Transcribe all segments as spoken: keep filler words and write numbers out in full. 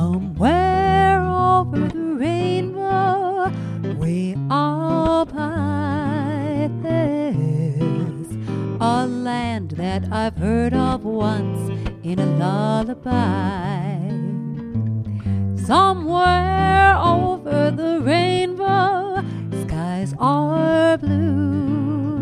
Somewhere over the rainbow, way up high, there's a land that I've heard of once in a lullaby. Somewhere over the rainbow, skies are blue,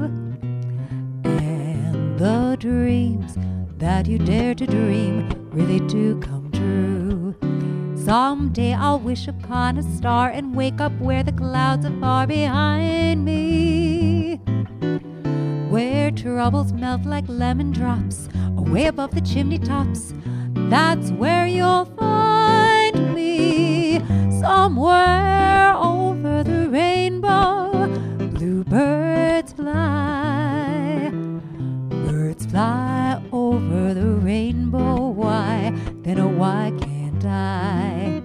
and the dreams that you dare to dream really do come true. Someday I'll wish upon a star and wake up where the clouds are far behind me, where troubles melt like lemon drops away above the chimney tops. That's where you'll find me. Somewhere over the rainbow, bluebirds fly. Birds fly over the rainbow. Why, then oh why can't I?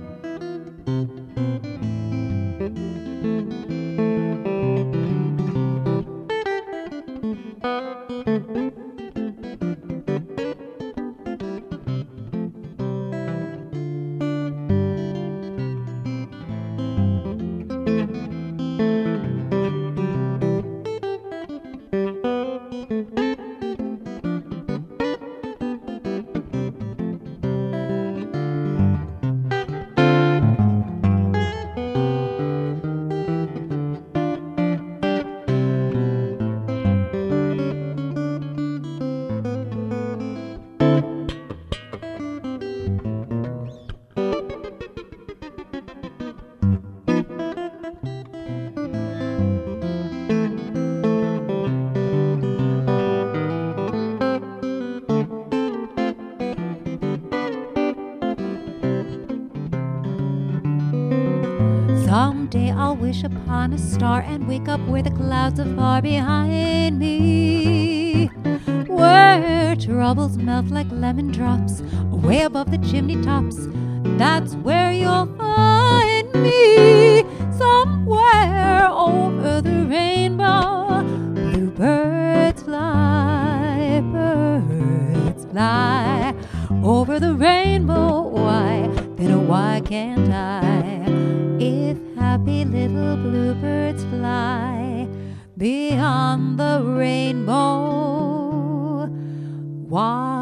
Someday I'll wish upon a star and wake up where the clouds are far behind me, where troubles melt like lemon drops away above the chimney tops. That's where you'll find me. Somewhere over the rainbow, bluebirds fly. Birds fly over the rainbow. Why, then oh why can't I? If happy little bluebirds fly beyond the rainbow, why